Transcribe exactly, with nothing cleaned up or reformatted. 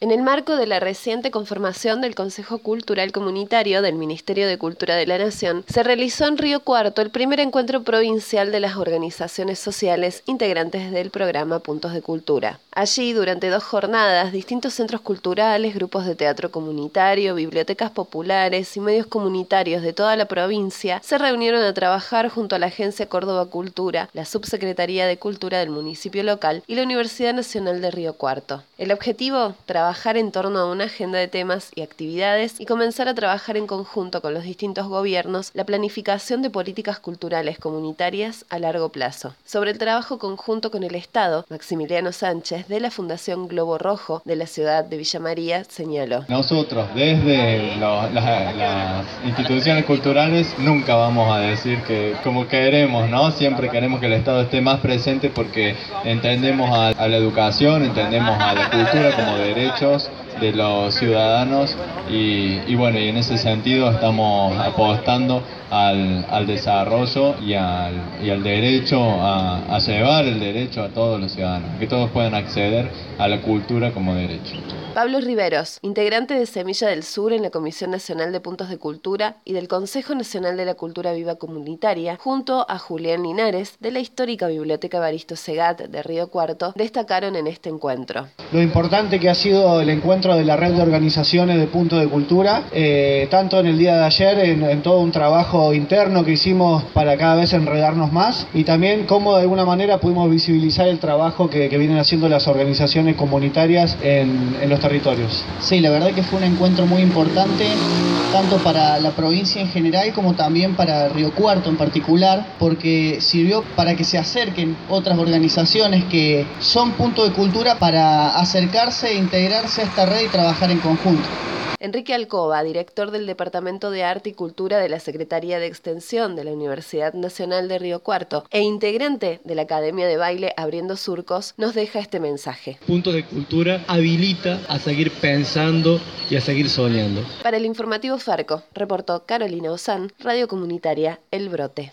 En el marco de la reciente conformación del Consejo Cultural Comunitario del Ministerio de Cultura de la Nación, se realizó en Río Cuarto el primer encuentro provincial de las organizaciones sociales integrantes del programa Puntos de Cultura. Allí, durante dos jornadas, distintos centros culturales, grupos de teatro comunitario, bibliotecas populares y medios comunitarios de toda la provincia se reunieron a trabajar junto a la Agencia Córdoba Cultura, la Subsecretaría de Cultura del municipio local y la Universidad Nacional de Río Cuarto. El objetivo, trabajar en torno a una agenda de temas y actividades y comenzar a trabajar en conjunto con los distintos gobiernos la planificación de políticas culturales comunitarias a largo plazo. Sobre el trabajo conjunto con el Estado, Maximiliano Sánchez, de la Fundación Globo Rojo de la ciudad de Villa María, señaló: Nosotros, desde lo, las, las instituciones culturales, nunca vamos a decir que como queremos, ¿no? Siempre queremos que el Estado esté más presente porque entendemos a, a la educación, entendemos a la cultura como derecho de los ciudadanos y, y bueno, y en ese sentido estamos apostando al, al desarrollo y al, y al derecho a, a llevar el derecho a todos los ciudadanos, que todos puedan acceder a la cultura como derecho. Pablo Riveros, integrante de Semilla del Sur en la Comisión Nacional de Puntos de Cultura y del Consejo Nacional de la Cultura Viva Comunitaria, junto a Julián Linares, de la histórica Biblioteca Evaristo Segat de Río Cuarto, destacaron en este encuentro. Lo importante que ha sido el encuentro de la red de organizaciones de Puntos de Cultura, eh, tanto en el día de ayer, en, en todo un trabajo interno que hicimos para cada vez enredarnos más, y también cómo de alguna manera pudimos visibilizar el trabajo que, que vienen haciendo las organizaciones comunitarias en, en los territorios. Sí, la verdad que fue un encuentro muy importante, tanto para la provincia en general como también para Río Cuarto en particular, porque sirvió para que se acerquen otras organizaciones que son puntos de cultura para acercarse e integrarse a esta red y trabajar en conjunto. Enrique Alcoba, director del Departamento de Arte y Cultura de la Secretaría de Extensión de la Universidad Nacional de Río Cuarto e integrante de la Academia de Baile Abriendo Surcos, nos deja este mensaje. Puntos de Cultura habilita a seguir pensando y a seguir soñando. Para el informativo Farco, reportó Carolina Ozán, Radio Comunitaria El Brote.